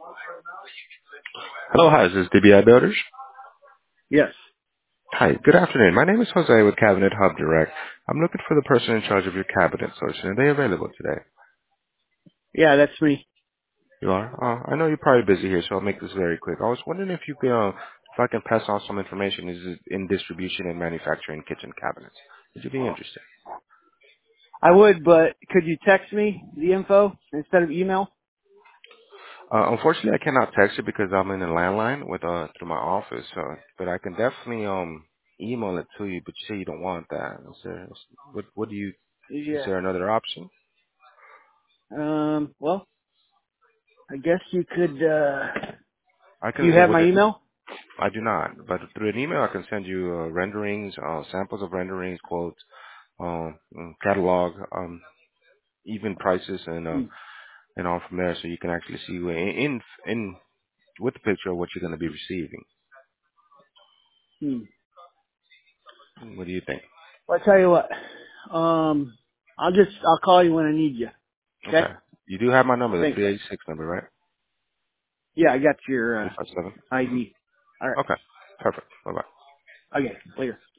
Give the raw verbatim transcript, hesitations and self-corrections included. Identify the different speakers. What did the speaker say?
Speaker 1: Hello, hi, is this D B I Builders?
Speaker 2: Yes.
Speaker 1: Hi, good afternoon. My name is Jose with Cabinet Hub Direct. I'm looking for the person in charge of your cabinet sourcing. Are they available today?
Speaker 2: Yeah, that's me.
Speaker 1: You are? Uh, I know you're probably busy here, so I'll make this very quick. I was wondering if you could, uh, if I can pass on some information is it in distribution and manufacturing kitchen cabinets. Would you be interested?
Speaker 2: I would, but could you text me the info instead of email?
Speaker 1: Uh, unfortunately, I cannot text you because I'm in a landline with uh through my office. Uh, but I can definitely um email it to you. But you say you don't want that. Is there, what what do you? Is
Speaker 2: Yeah.
Speaker 1: there another option?
Speaker 2: Um, well, I guess you could, uh,
Speaker 1: I
Speaker 2: do
Speaker 1: can.
Speaker 2: you
Speaker 1: Well,
Speaker 2: have
Speaker 1: would
Speaker 2: my
Speaker 1: it?
Speaker 2: email?
Speaker 1: I do not, but through an email I can send you uh, renderings, uh, samples of renderings, quotes, um, mm, catalog, um, even prices, and uh,
Speaker 2: Hmm.
Speaker 1: and on from there, so you can actually see where- in in with the picture of what you're going to be receiving.
Speaker 2: Hmm.
Speaker 1: What do you think?
Speaker 2: Well, I'll tell you what. Um, I'll just, I'll call you when I need you. Okay?
Speaker 1: Okay, you do have my number, the
Speaker 2: Thanks.
Speaker 1: three eight six number, right?
Speaker 2: Yeah, I got your,
Speaker 1: Three
Speaker 2: uh,
Speaker 1: five seven.
Speaker 2: I D.
Speaker 1: Mm-hmm.
Speaker 2: All right.
Speaker 1: Okay, perfect. Bye bye.
Speaker 2: Okay. Later.